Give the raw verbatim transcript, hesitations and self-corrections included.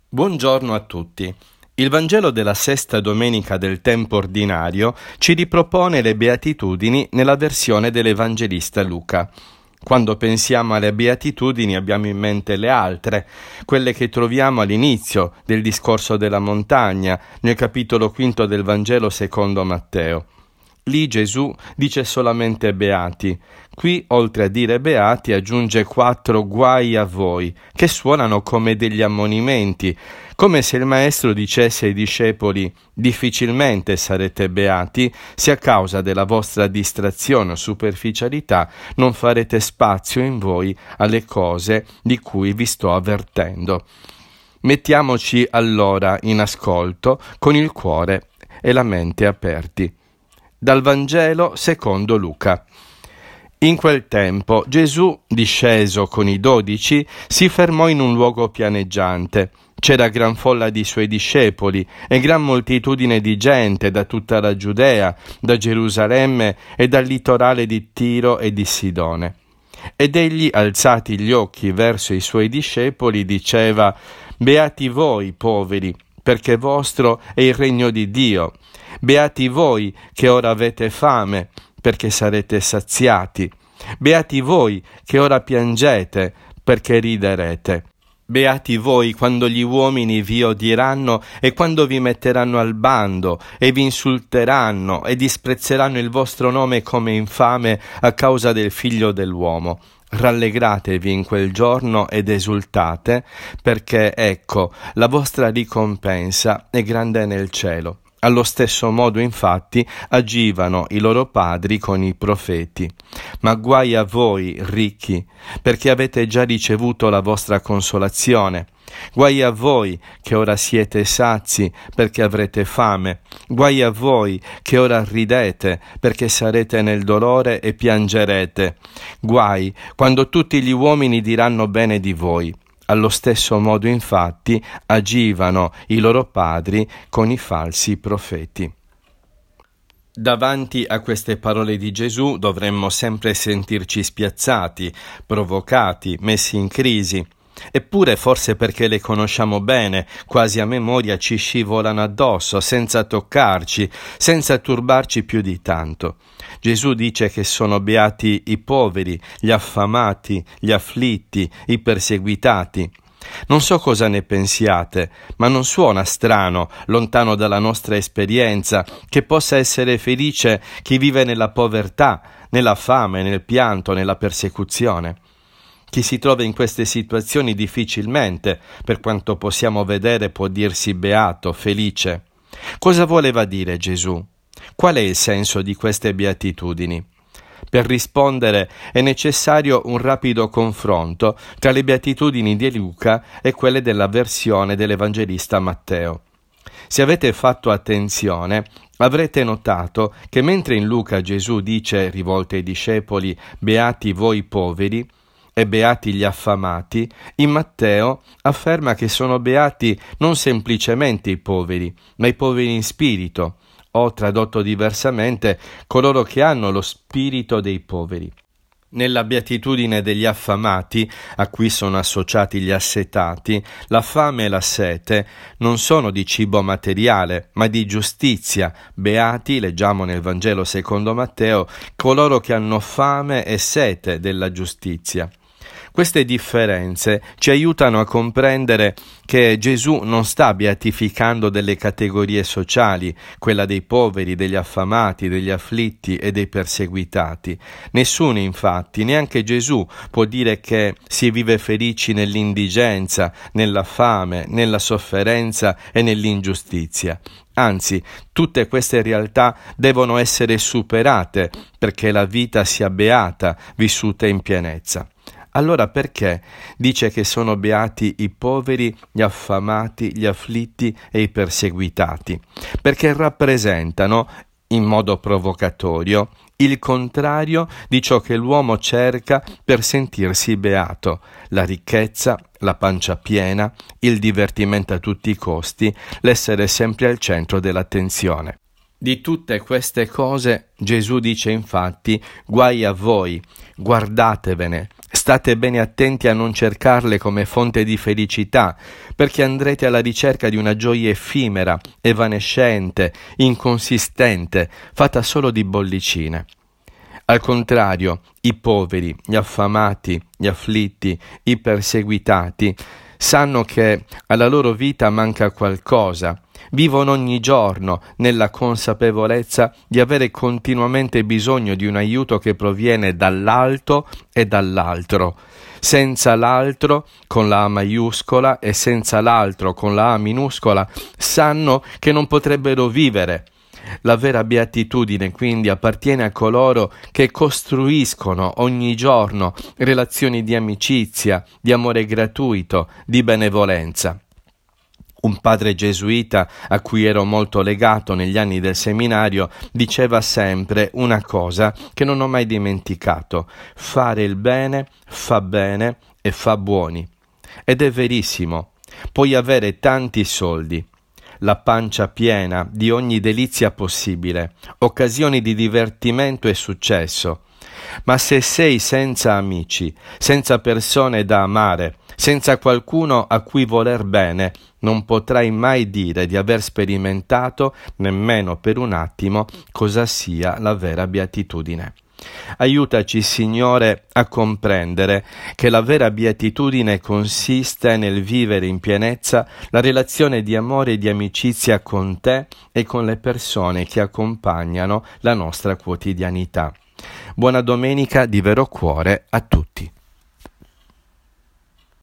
Buongiorno a tutti. Il Vangelo della sesta domenica del tempo ordinario ci ripropone le beatitudini nella versione dell'Evangelista Luca. Quando pensiamo alle beatitudini abbiamo in mente le altre, quelle che troviamo all'inizio del discorso della montagna, nel capitolo quinto del Vangelo secondo Matteo. Lì Gesù dice solamente beati. Qui, oltre a dire beati, aggiunge quattro guai a voi, che suonano come degli ammonimenti, come se il Maestro dicesse ai discepoli: difficilmente sarete beati se a causa della vostra distrazione o superficialità non farete spazio in voi alle cose di cui vi sto avvertendo. Mettiamoci allora in ascolto con il cuore e la mente aperti. Dal Vangelo secondo Luca. In quel tempo Gesù, disceso con i dodici, si fermò in un luogo pianeggiante. C'era gran folla di suoi discepoli e gran moltitudine di gente da tutta la Giudea, da Gerusalemme e dal litorale di Tiro e di Sidone. Ed egli, alzati gli occhi verso i suoi discepoli, diceva: «Beati voi, poveri, perché vostro è il regno di Dio. Beati voi che ora avete fame, perché sarete saziati. Beati voi che ora piangete, perché riderete. Beati voi quando gli uomini vi odieranno e quando vi metteranno al bando e vi insulteranno e disprezzeranno il vostro nome come infame a causa del Figlio dell'uomo. Rallegratevi in quel giorno ed esultate, perché ecco, la vostra ricompensa è grande nel cielo». Allo stesso modo, infatti, agivano i loro padri con i profeti. Ma guai a voi, ricchi, perché avete già ricevuto la vostra consolazione. Guai a voi che ora siete sazi, perché avrete fame. Guai a voi che ora ridete, perché sarete nel dolore e piangerete. Guai quando tutti gli uomini diranno bene di voi. Allo stesso modo, infatti, agivano i loro padri con i falsi profeti. Davanti a queste parole di Gesù dovremmo sempre sentirci spiazzati, provocati, messi in crisi. Eppure, forse perché le conosciamo bene, quasi a memoria ci scivolano addosso, senza toccarci, senza turbarci più di tanto. Gesù dice che sono beati i poveri, gli affamati, gli afflitti, i perseguitati. Non so cosa ne pensiate, ma non suona strano, lontano dalla nostra esperienza, che possa essere felice chi vive nella povertà, nella fame, nel pianto, nella persecuzione? Chi si trova in queste situazioni difficilmente, per quanto possiamo vedere, può dirsi beato, felice. Cosa voleva dire Gesù? Qual è il senso di queste beatitudini? Per rispondere è necessario un rapido confronto tra le beatitudini di Luca e quelle della versione dell'Evangelista Matteo. Se avete fatto attenzione, avrete notato che mentre in Luca Gesù dice, rivolto ai discepoli, «Beati voi poveri», e beati gli affamati, in Matteo afferma che sono beati non semplicemente i poveri, ma i poveri in spirito, o tradotto diversamente, coloro che hanno lo spirito dei poveri. Nella beatitudine degli affamati, a cui sono associati gli assetati, la fame e la sete non sono di cibo materiale, ma di giustizia. Beati, leggiamo nel Vangelo secondo Matteo, coloro che hanno fame e sete della giustizia. Queste differenze ci aiutano a comprendere che Gesù non sta beatificando delle categorie sociali, quella dei poveri, degli affamati, degli afflitti e dei perseguitati. Nessuno, infatti, neanche Gesù, può dire che si vive felici nell'indigenza, nella fame, nella sofferenza e nell'ingiustizia. Anzi, tutte queste realtà devono essere superate perché la vita sia beata, vissuta in pienezza. Allora perché dice che sono beati i poveri, gli affamati, gli afflitti e i perseguitati? Perché rappresentano, in modo provocatorio, il contrario di ciò che l'uomo cerca per sentirsi beato: la ricchezza, la pancia piena, il divertimento a tutti i costi, l'essere sempre al centro dell'attenzione. Di tutte queste cose Gesù dice infatti: guai a voi, guardatevene, state bene attenti a non cercarle come fonte di felicità, perché andrete alla ricerca di una gioia effimera, evanescente, inconsistente, fatta solo di bollicine. Al contrario, i poveri, gli affamati, gli afflitti, i perseguitati sanno che alla loro vita manca qualcosa, vivono ogni giorno nella consapevolezza di avere continuamente bisogno di un aiuto che proviene dall'alto e dall'altro. Senza l'altro con la A maiuscola e senza l'altro con la A minuscola sanno che non potrebbero vivere. La vera beatitudine quindi appartiene a coloro che costruiscono ogni giorno relazioni di amicizia, di amore gratuito, di benevolenza. Un padre gesuita a cui ero molto legato negli anni del seminario diceva sempre una cosa che non ho mai dimenticato: fare il bene fa bene e fa buoni. Ed è verissimo, puoi avere tanti soldi, la pancia piena di ogni delizia possibile, occasioni di divertimento e successo, ma se sei senza amici, senza persone da amare, senza qualcuno a cui voler bene, non potrai mai dire di aver sperimentato, nemmeno per un attimo, cosa sia la vera beatitudine. Aiutaci, Signore, a comprendere che la vera beatitudine consiste nel vivere in pienezza la relazione di amore e di amicizia con te e con le persone che accompagnano la nostra quotidianità. Buona domenica di vero cuore a tutti.